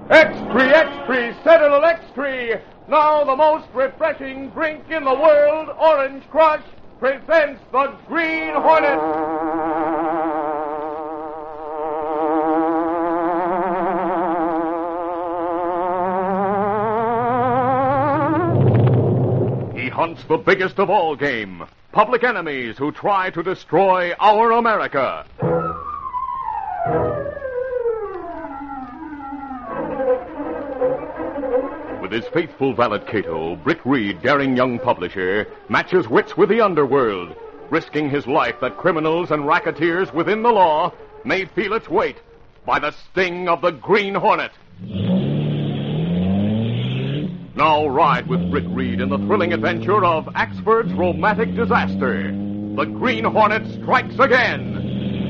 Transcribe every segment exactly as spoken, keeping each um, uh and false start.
Extra, extra, Citadel Extra. Now the most refreshing drink in the world, Orange Crush, presents the Green Hornet. He hunts the biggest of all game, public enemies who try to destroy our America. With his faithful valet Cato, Brick Reed, daring young publisher, matches wits with the underworld, risking his life that criminals and racketeers within the law may feel its weight by the sting of the Green Hornet. Now ride with Brick Reed in the thrilling adventure of Axford's romantic disaster. The Green Hornet strikes again.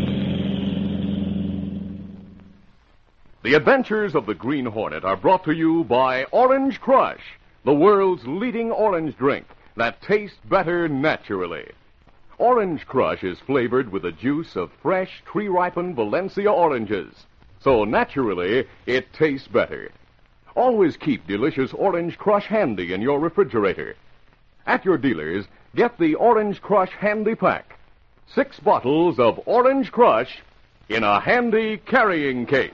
The adventures of the Green Hornet are brought to you by Orange Crush, the world's leading orange drink that tastes better naturally. Orange Crush is flavored with the juice of fresh, tree-ripened Valencia oranges. So naturally, it tastes better. Always keep delicious Orange Crush handy in your refrigerator. At your dealers, get the Orange Crush Handy Pack. Six bottles of Orange Crush in a handy carrying case.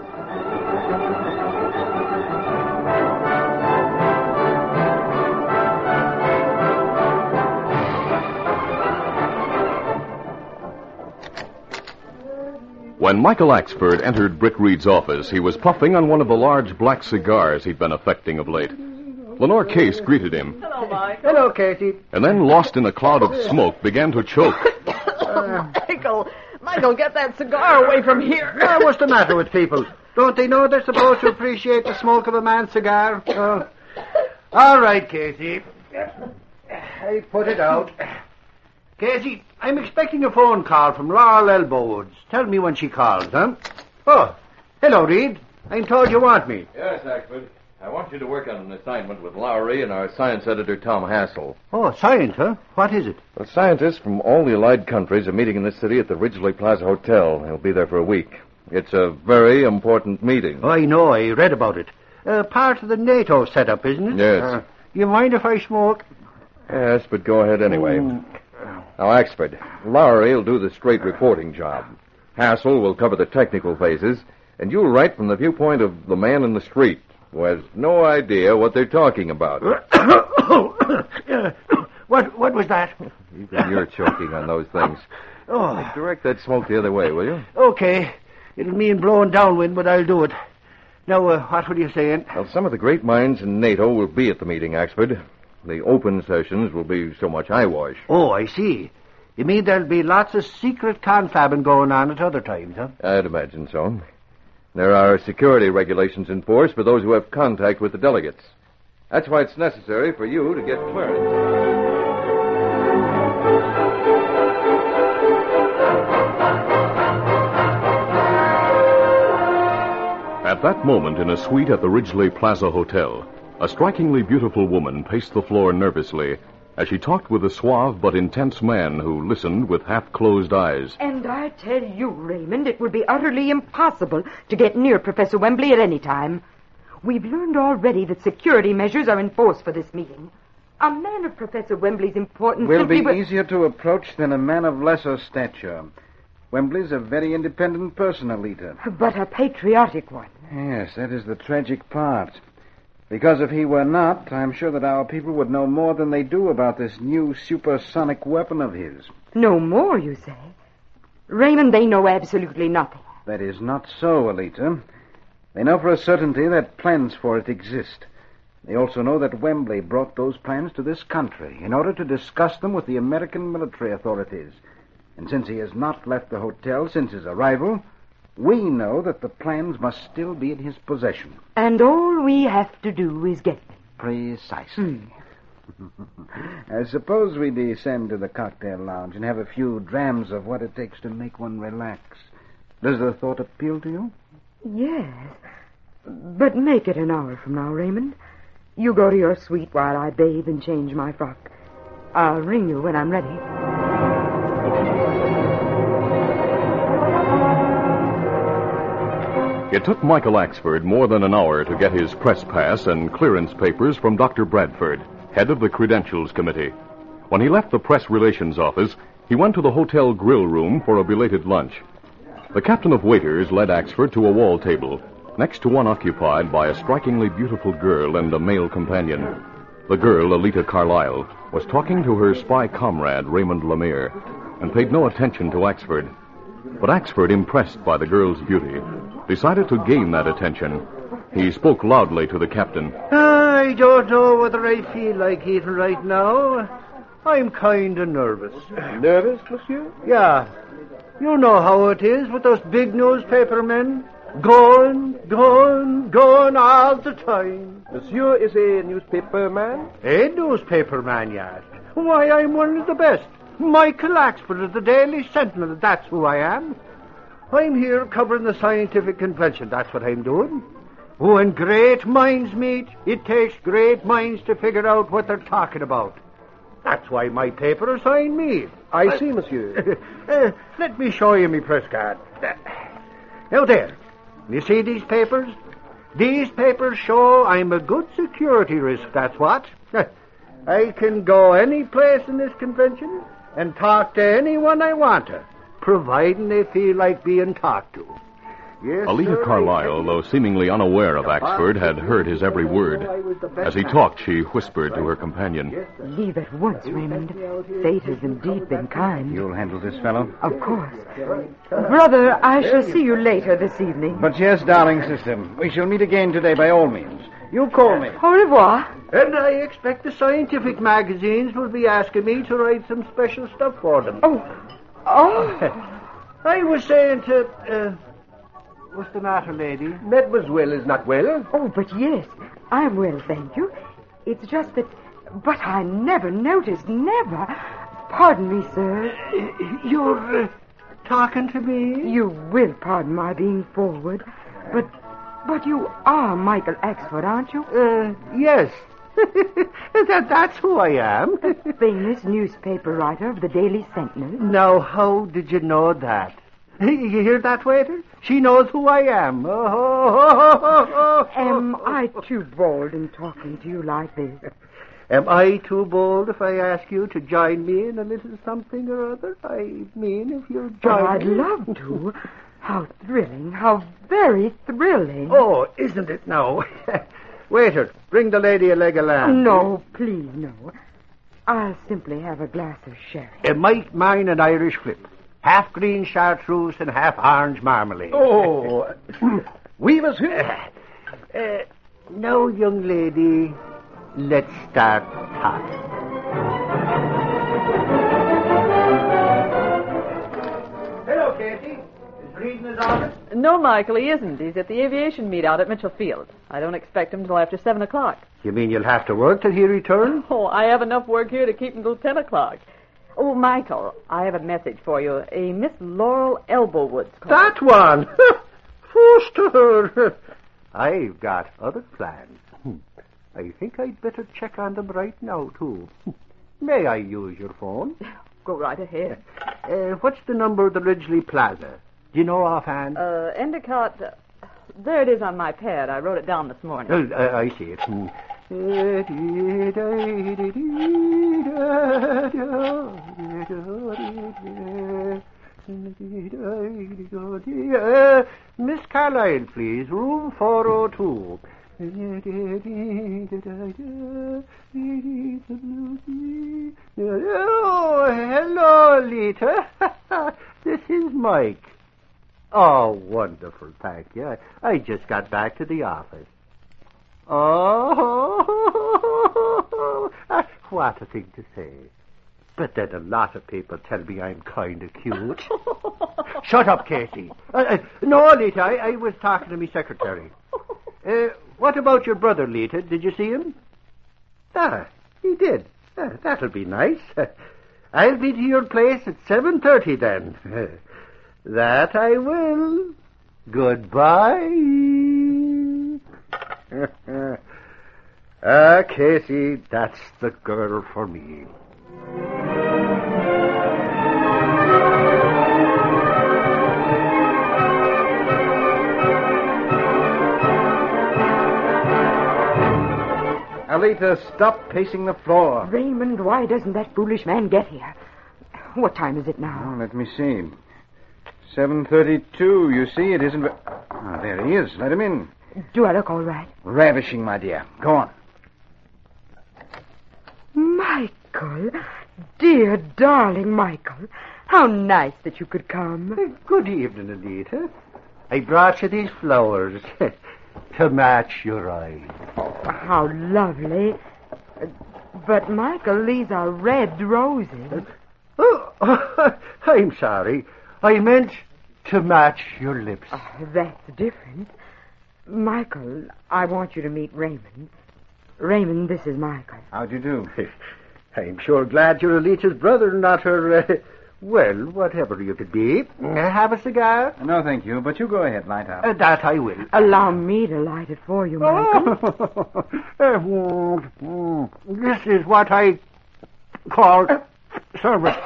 When Michael Axford entered Brick Reed's office, he was puffing on one of the large black cigars he'd been affecting of late. Lenore Case greeted him. Hello, Michael. Hello, Casey. And then, lost in a cloud of smoke, began to choke. Uh, Michael, Michael, get that cigar away from here. Uh, what's the matter with people? Don't they know they're supposed to appreciate the smoke of a man's cigar? Uh, all right, Casey. I put it out. Casey, I'm expecting a phone call from Laurel Elbowwoods. Tell me when she calls, huh? Oh, hello, Reed. I'm told you want me. Yes, Axford. I want you to work on an assignment with Lowry and our science editor, Tom Hassel. Oh, science, huh? What is it? Well, scientists from all the allied countries are meeting in this city at the Ridgely Plaza Hotel. They'll be there for a week. It's a very important meeting. Oh, I know. I read about it. Uh, part of the NATO setup, isn't it? Yes. Uh, you mind if I smoke? Yes, but go ahead anyway. Mm. Now, Axford, Lowry will do the straight reporting job. Hassel will cover the technical phases, and you'll write from the viewpoint of the man in the street who has no idea what they're talking about. what what was that? Even you're choking on those things. Oh. Direct that smoke the other way, will you? Okay. It'll mean blowing downwind, but I'll do it. Now, uh, what were you saying? Well, some of the great minds in NATO will be at the meeting, Axford. The open sessions will be so much eyewash. Oh, I see. You mean there'll be lots of secret confabbing going on at other times, huh? I'd imagine so. There are security regulations in force for those who have contact with the delegates. That's why it's necessary for you to get clearance. At that moment, in a suite at the Ridgely Plaza Hotel, a strikingly beautiful woman paced the floor nervously as she talked with a suave but intense man who listened with half-closed eyes. And I tell you, Raymond, it would be utterly impossible to get near Professor Wembley at any time. We've learned already that security measures are in force for this meeting. A man of Professor Wembley's importance will simply be will... easier to approach than a man of lesser stature. Wembley's a very independent person, Alita. But a patriotic one. Yes, that is the tragic part. Because if he were not, I'm sure that our people would know more than they do about this new supersonic weapon of his. No more, you say? Raymond, they know absolutely nothing. That is not so, Alita. They know for a certainty that plans for it exist. They also know that Wembley brought those plans to this country in order to discuss them with the American military authorities. And since he has not left the hotel since his arrival, we know that the plans must still be in his possession. And all we have to do is get them. Precisely. I suppose we descend to the cocktail lounge and have a few drams of what it takes to make one relax. Does the thought appeal to you? Yes. But make it an hour from now, Raymond. You go to your suite while I bathe and change my frock. I'll ring you when I'm ready. It took Michael Axford more than an hour to get his press pass and clearance papers from Doctor Bradford, head of the Credentials Committee. When he left the press relations office, he went to the hotel grill room for a belated lunch. The captain of waiters led Axford to a wall table, next to one occupied by a strikingly beautiful girl and a male companion. The girl, Alita Carlyle, was talking to her spy comrade, Raymond Lemire, and paid no attention to Axford. But Axford, impressed by the girl's beauty, decided to gain that attention. He spoke loudly to the captain. I don't know whether I feel like eating right now. I'm kind of nervous. Nervous, monsieur? Yeah. You know how it is with those big newspaper men. Going, going, going all the time. Monsieur is a newspaper man? A newspaper man, you ask? Why, I'm one of the best. Michael Axford of the Daily Sentinel, that's who I am. I'm here covering the scientific convention, that's what I'm doing. When great minds meet, it takes great minds to figure out what they're talking about. That's why my paper assigned me. I uh, see, monsieur. uh, let me show you my press card. Now there. You see these papers? These papers show I'm a good security risk, that's what. I can go any place in this convention and talk to anyone I want to, providing they feel like being talked to. Yes, Alita sir, Carlyle, though seemingly unaware of Axford, had heard his every word. As he talked, she whispered to her companion. Leave at once, Raymond. Fate has indeed been kind. You'll handle this fellow? Of course. Brother, I shall see you later this evening. But yes, darling sister, we shall meet again today by all means. You call me. Au revoir. And I expect the scientific magazines will be asking me to write some special stuff for them. Oh. Oh. I was saying to... Uh, what's the matter, lady? Mademoiselle is not well. Oh, but yes, I'm well, thank you. It's just that... But I never noticed, never. Pardon me, sir. Uh, you're uh, talking to me? You will pardon my being forward, but... But you are Michael Axford, aren't you? Uh, yes. that, that's who I am. The famous newspaper writer of the Daily Sentinel. Now, how did you know that? You hear that, waiter? She knows who I am. Oh, oh, oh, oh, oh. Am I too bold in talking to you like this? Am I too bold if I ask you to join me in a little something or other? I mean, if you'll join but I'd me. love to. How thrilling, how very thrilling. Oh, isn't it now? Waiter, bring the lady a leg of lamb. No, please, no. I'll simply have a glass of sherry. Uh, Mike, mine, and Irish flip. Half green chartreuse and half orange marmalade. Oh, we was here. Uh, uh, now, young lady, let's start talking. Hello, Katie. Is Breeden his office? No, Michael, he isn't. He's at the aviation meet out at Mitchell Field. I don't expect him till after seven o'clock. You mean you'll have to work till he returns? Oh, I have enough work here to keep him till ten o'clock. Oh, Michael, I have a message for you. A Miss Laurel Elbowwood's called. That one? Foster! I've got other plans. I think I'd better check on them right now, too. May I use your phone? Go right ahead. Uh, what's the number of the Ridgely Plaza? Do you know offhand? Uh, Endicott... Uh, there it is on my pad. I wrote it down this morning. Uh, I see it. Hmm. Uh, Miss Carlyle, please. Room four oh two. Oh, hello, Lita. This is Mike. Oh, wonderful, thank you. I, I just got back to the office. Oh, what a thing to say. But then a lot of people tell me I'm kind of cute. Shut up, Casey. Uh, uh, no, Lita, I, I was talking to my secretary. Uh, what about your brother, Lita? Did you see him? Ah, he did. Uh, that'll be nice. I'll be to your place at seven thirty then. That I will. Goodbye. Ah, Casey, that's the girl for me. Alita, stop pacing the floor. Raymond, why doesn't that foolish man get here? What time is it now? Oh, let me see. seven thirty-two. You see, it isn't... Oh, there he is. Let him in. Do I look all right? Ravishing, my dear. Go on. Michael. Dear, darling Michael. How nice that you could come. Good evening, Anita. I brought you these flowers to match your eyes. How lovely. But, Michael, these are red roses. Oh, I'm sorry. I meant to match your lips. Oh, that's different. Michael, I want you to meet Raymond. Raymond, this is Michael. How'd you do? I'm sure glad you're Alita's brother, not her, uh, well, whatever you could be. Have a cigar? No, thank you, but you go ahead, light out. Uh, that I will. Allow me to light it for you, Michael. Oh. uh, this is what I call service.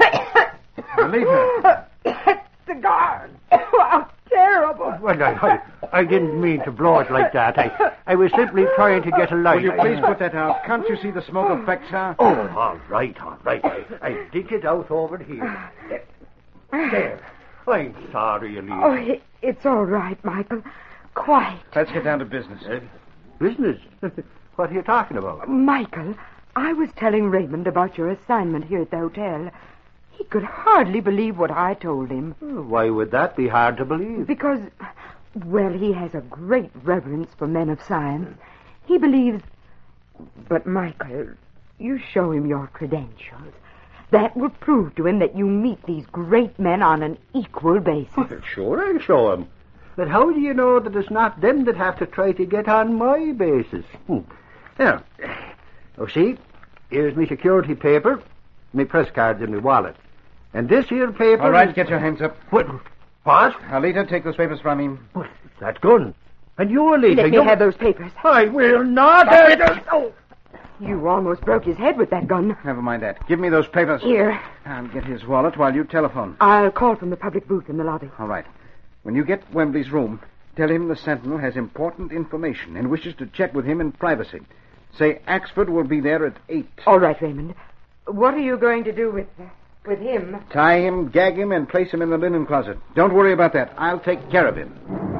Alita. Cigar. How terrible. Well, I, I, I didn't mean to blow it like that. I, I was simply trying to get a light. Will you please put that out? Can't you see the smoke effects, sir? Oh, all right, all right. I, I dig it out over here. There. I'm sorry, Alita. Oh, it, it's all right, Michael. Quite. Let's get down to business. Uh, business? What are you talking about? Michael, I was telling Raymond about your assignment here at the hotel. He could hardly believe what I told him. Why would that be hard to believe? Because, well, he has a great reverence for men of science. He believes... But, Michael, you show him your credentials. That will prove to him that you meet these great men on an equal basis. Well, sure, I'll show him. But how do you know that it's not them that have to try to get on my basis? Hmm. Now, oh, see, here's my security paper, my press cards in my wallet. And this here paper... All right, is... get your hands up. What? What? Alita, take those papers from him. What? That gun. And you, Alita, Let me you... have those papers. I will not... Oh, you almost broke his head with that gun. Never mind that. Give me those papers. Here. I'll get his wallet while you telephone. I'll call from the public booth in the lobby. All right. When you get Wembley's room, tell him the Sentinel has important information and wishes to chat with him in privacy. Say Axford will be there at eight. All right, Raymond. What are you going to do with with him? Tie him, gag him, and place him in the linen closet. Don't worry about that. I'll take care of him.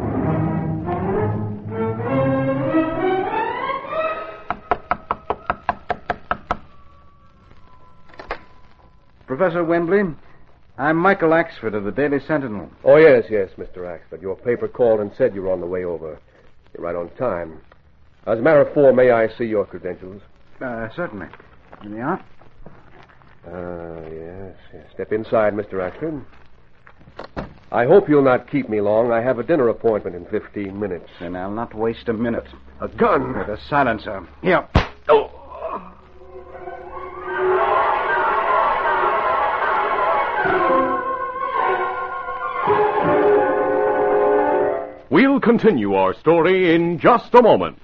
Professor Wembley, I'm Michael Axford of the Daily Sentinel. Oh, yes, yes, Mister Axford. Your paper called and said you were on the way over. You're right on time. As a matter of form, may I see your credentials? Uh, certainly. Here they are. Ah, yes, yes. Step inside, Mister Axford. I hope you'll not keep me long. I have a dinner appointment in fifteen minutes. Then I'll not waste a minute. A gun? With a silencer. Here. Oh! We'll continue our story in just a moment.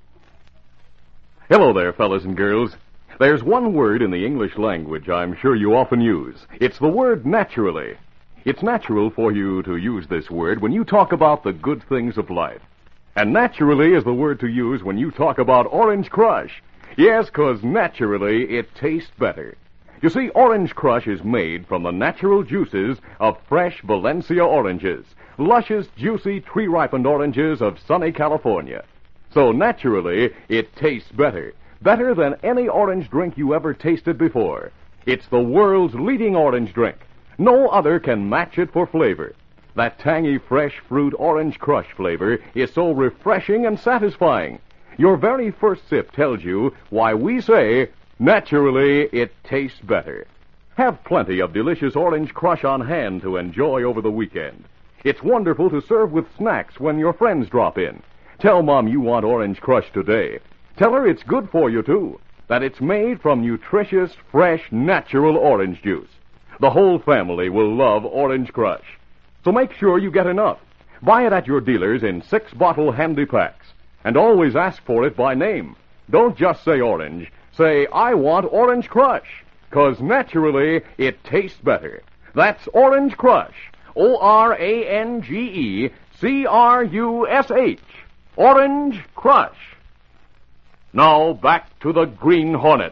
Hello there, fellas and girls. There's one word in the English language I'm sure you often use. It's the word naturally. It's natural for you to use this word when you talk about the good things of life. And naturally is the word to use when you talk about Orange Crush. Yes, 'cause naturally it tastes better. You see, Orange Crush is made from the natural juices of fresh Valencia oranges, luscious, juicy, tree-ripened oranges of sunny California. So naturally, it tastes better. Better than any orange drink you ever tasted before. It's the world's leading orange drink. No other can match it for flavor. That tangy, fresh fruit Orange Crush flavor is so refreshing and satisfying. Your very first sip tells you why we say, naturally, it tastes better. Have plenty of delicious Orange Crush on hand to enjoy over the weekend. It's wonderful to serve with snacks when your friends drop in. Tell Mom you want Orange Crush today. Tell her it's good for you, too. That it's made from nutritious, fresh, natural orange juice. The whole family will love Orange Crush. So make sure you get enough. Buy it at your dealers in six-bottle handy packs. And always ask for it by name. Don't just say orange. Say, I want Orange Crush. 'Cause naturally, it tastes better. That's Orange Crush. O R A N G E C R U S H. Orange Crush. Now, back to the Green Hornet.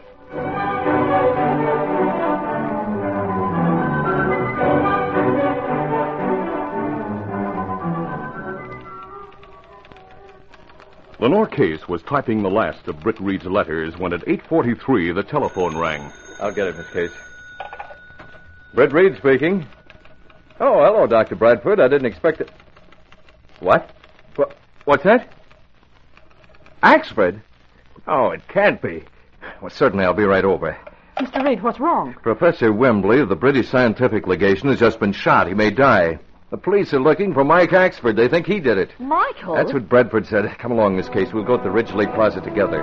Lenore Case was typing the last of Britt Reed's letters when at eight forty-three the telephone rang. I'll get it, Miss Case. Britt Reed speaking. Oh, hello, Doctor Bradford. I didn't expect it. What? What? What's that? Axford? Oh, it can't be. Well, certainly I'll be right over. Mister Reed, what's wrong? Professor Wembley of the British Scientific Legation has just been shot. He may die. The police are looking for Mike Axford. They think he did it. Michael? That's what Bradford said. Come along, Miss Case. We'll go to the Ridgely Plaza together.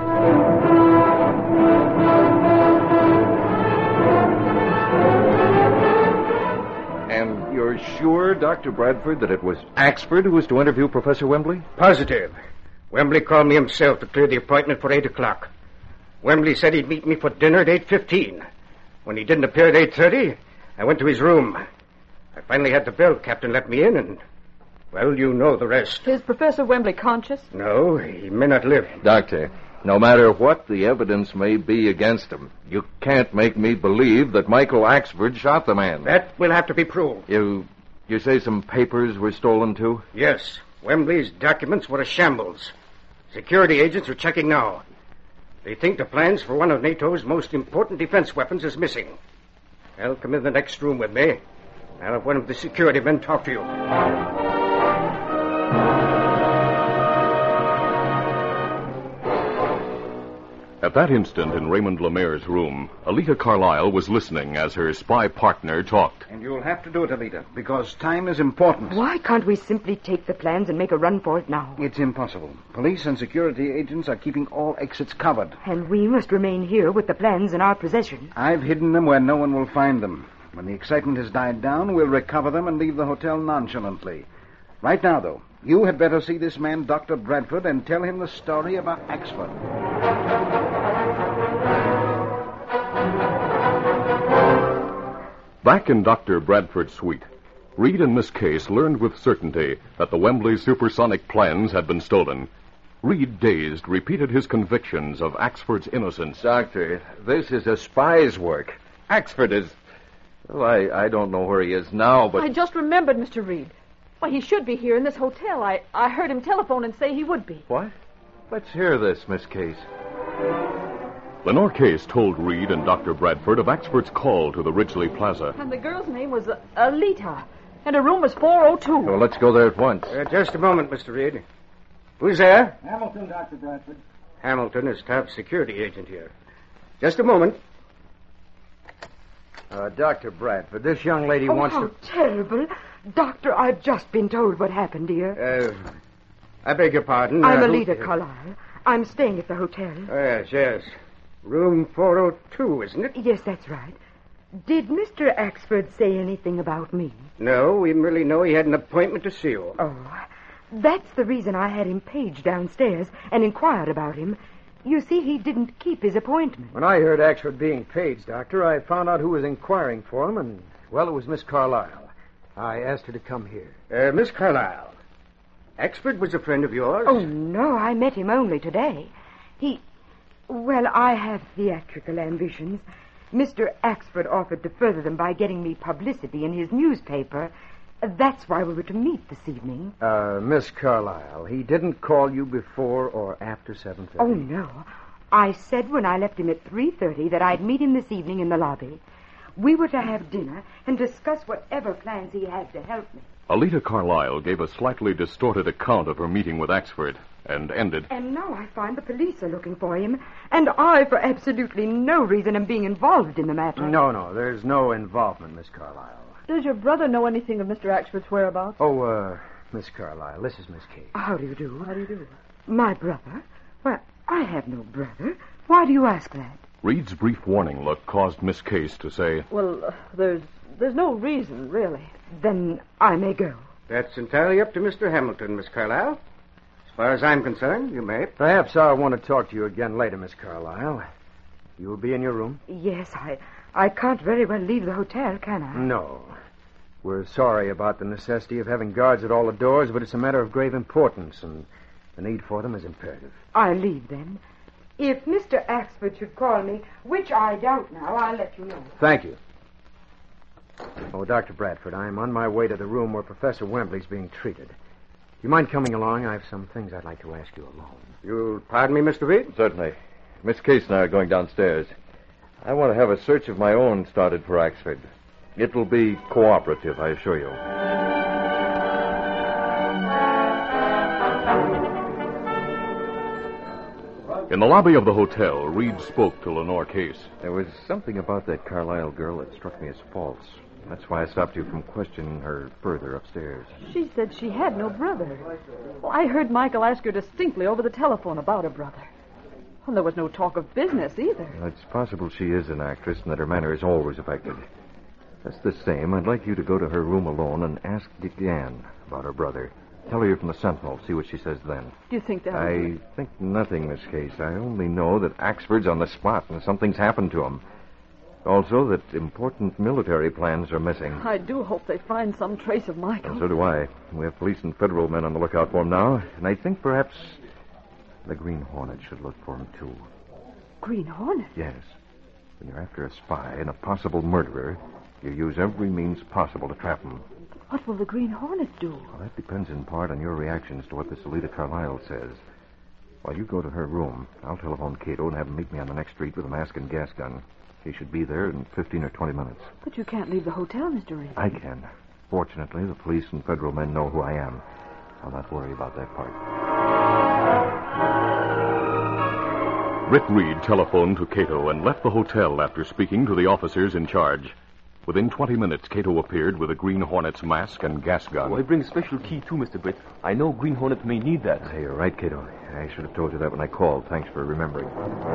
And you're sure, Doctor Bradford, that it was Axford who was to interview Professor Wembley? Positive. Wembley called me himself to clear the appointment for eight o'clock. Wembley said he'd meet me for dinner at eight fifteen. When he didn't appear at eight thirty, I went to his room. I finally had the bell captain let me in, and, well, you know the rest. Is Professor Wembley conscious? No, he may not live. Doctor, no matter what the evidence may be against him, you can't make me believe that Michael Axford shot the man. That will have to be proved. You, you say some papers were stolen, too? Yes. Wembley's documents were a shambles. Security agents are checking now. They think the plans for one of NATO's most important defense weapons is missing. Well, come in the next room with me. I'll have one of the security men talk to you. At that instant, in Raymond Lemaire's room, Alita Carlyle was listening as her spy partner talked. And you'll have to do it, Alita, because time is important. Why can't we simply take the plans and make a run for it now? It's impossible. Police and security agents are keeping all exits covered. And we must remain here with the plans in our possession. I've hidden them where no one will find them. When the excitement has died down, we'll recover them and leave the hotel nonchalantly. Right now, though, you had better see this man, Doctor Bradford, and tell him the story about Axford. Back in Doctor Bradford's suite, Reed and Miss Case learned with certainty that the Wembley supersonic plans had been stolen. Reed, dazed, repeated his convictions of Axford's innocence. Doctor, this is a spy's work. Axford is... Well, I, I don't know where he is now, but... I just remembered, Mister Reed. Why, he should be here in this hotel. I, I heard him telephone and say he would be. What? Let's hear this, Miss Case. Lenore Case told Reed and Doctor Bradford of Axford's call to the Ridgely Plaza. And the girl's name was uh, Alita. And her room was four oh two. Well, let's go there at once. Uh, just a moment, Mister Reed. Who's there? Hamilton, Doctor Bradford. Hamilton is top security agent here. Just a moment. Uh, Doctor Bradford, this young lady Oh, wants how to... terrible. Doctor, I've just been told what happened here. Uh, I beg your pardon. I'm uh, Alita who- Carlyle. I'm staying at the hotel. Oh, yes, yes. Room four oh two, isn't it? Yes, that's right. Did Mister Axford say anything about me? No, we merely know he had an appointment to see you. Oh, that's the reason I had him paged downstairs and inquired about him. You see, he didn't keep his appointment. When I heard Axford being paged, Doctor, I found out who was inquiring for him, and, well, it was Miss Carlyle. I asked her to come here. Uh, Miss Carlyle, Axford was a friend of yours? Oh, no, I met him only today. He... Well, I have theatrical ambitions. Mister Axford offered to further them by getting me publicity in his newspaper. That's why we were to meet this evening. Uh, Miss Carlyle, he didn't call you before or after seven thirty? Oh, no. I said when I left him at three thirty that I'd meet him this evening in the lobby. We were to have dinner and discuss whatever plans he had to help me. Alita Carlyle gave a slightly distorted account of her meeting with Axford and ended. And now I find the police are looking for him, and I, for absolutely no reason, am being involved in the matter. No, no, there's no involvement, Miss Carlyle. Does your brother know anything of Mister Axford's whereabouts? Oh, uh, Miss Carlyle, this is Miss Case. How do you do? How do you do? My brother? Well, I have no brother. Why do you ask that? Reed's brief warning look caused Miss Case to say, Well, uh, there's there's no reason, really. Then I may go. That's entirely up to Mister Hamilton, Miss Carlyle. As far as I'm concerned, you may. Perhaps I'll want to talk to you again later, Miss Carlyle. You will be in your room? Yes, I I can't very well leave the hotel, can I? No. We're sorry about the necessity of having guards at all the doors, but it's a matter of grave importance, and the need for them is imperative. I'll leave then. If Mister Axford should call me, which I doubt now, I'll let you know. Thank you. Oh, Doctor Bradford, I'm on my way to the room where Professor Wembley's being treated. Do you mind coming along? I have some things I'd like to ask you alone. You'll pardon me, Mister Reed? Certainly. Miss Case and I are going downstairs. I want to have a search of my own started for Axford. It'll be cooperative, I assure you. In the lobby of the hotel, Reed spoke to Lenore Case. There was something about that Carlisle girl that struck me as false. That's why I stopped you from questioning her further upstairs. She said she had no brother. Well, I heard Michael ask her distinctly over the telephone about a brother. Well, there was no talk of business either. It's possible she is an actress and that her manner is always affected. That's the same. I'd like you to go to her room alone and ask DeGan about her brother. Tell her you're from the Sentinel. See what she says then. Do you think that... I think nothing, Miss Case. I only know that Axford's on the spot and something's happened to him. Also that important military plans are missing. I do hope they find some trace of Michael. And so do I. We have police and federal men on the lookout for him now, and I think perhaps the Green Hornet should look for him, too. Green Hornet? Yes. When you're after a spy and a possible murderer, you use every means possible to trap him. What will the Green Hornet do? Well, that depends in part on your reactions to what this Alita Carlisle says. While you go to her room, I'll telephone Cato and have him meet me on the next street with a mask and gas gun. He should be there in fifteen or twenty minutes. But you can't leave the hotel, Mister Reed. I can. Fortunately, the police and federal men know who I am. I'll not worry about that part. Rick Reed telephoned to Cato and left the hotel after speaking to the officers in charge. Within twenty minutes, Cato appeared with a Green Hornet's mask and gas gun. Oh, I bring a special key, too, Mister Britt. I know Green Hornet may need that. Hey, you're right, Cato. I should have told you that when I called. Thanks for remembering.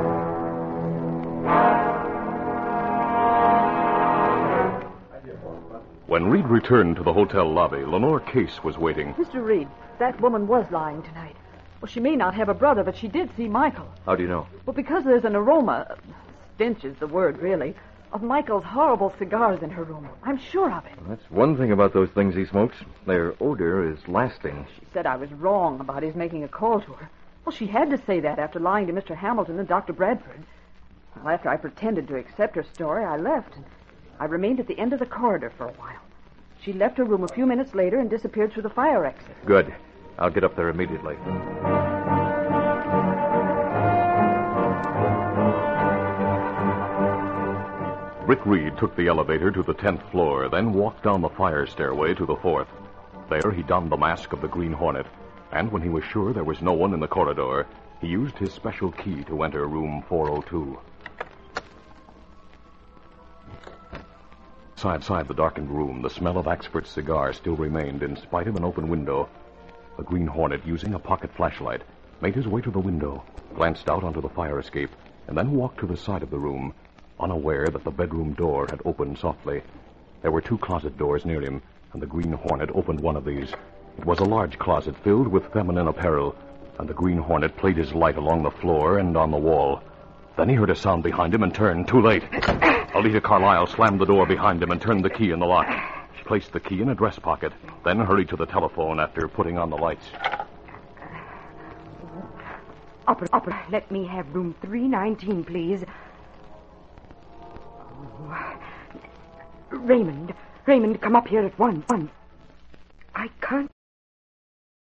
When Reed returned to the hotel lobby, Lenore Case was waiting. Mister Reed, that woman was lying tonight. Well, she may not have a brother, but she did see Michael. How do you know? Well, because there's an aroma, stench is the word, really, of Michael's horrible cigars in her room. I'm sure of it. Well, that's one thing about those things he smokes. Their odor is lasting. She said I was wrong about his making a call to her. Well, she had to say that after lying to Mister Hamilton and Doctor Bradford. Well, after I pretended to accept her story, I left, and I remained at the end of the corridor for a while. She left her room a few minutes later and disappeared through the fire exit. Good. I'll get up there immediately. Rick Reed took the elevator to the tenth floor, then walked down the fire stairway to the fourth. There he donned the mask of the Green Hornet, and when he was sure there was no one in the corridor, he used his special key to enter room four oh two. Outside the darkened room, the smell of Axford's cigar still remained in spite of an open window. The Green Hornet, using a pocket flashlight, made his way to the window, glanced out onto the fire escape, and then walked to the side of the room, unaware that the bedroom door had opened softly. There were two closet doors near him, and the Green Hornet opened one of these. It was a large closet filled with feminine apparel, and the Green Hornet played his light along the floor and on the wall. Then he heard a sound behind him and turned, too late. Alita Carlisle slammed the door behind him and turned the key in the lock. She placed the key in a dress pocket, then hurried to the telephone after putting on the lights. Opera, opera, let me have room three nineteen, please. Oh. Raymond, Raymond, come up here at once. once. I can't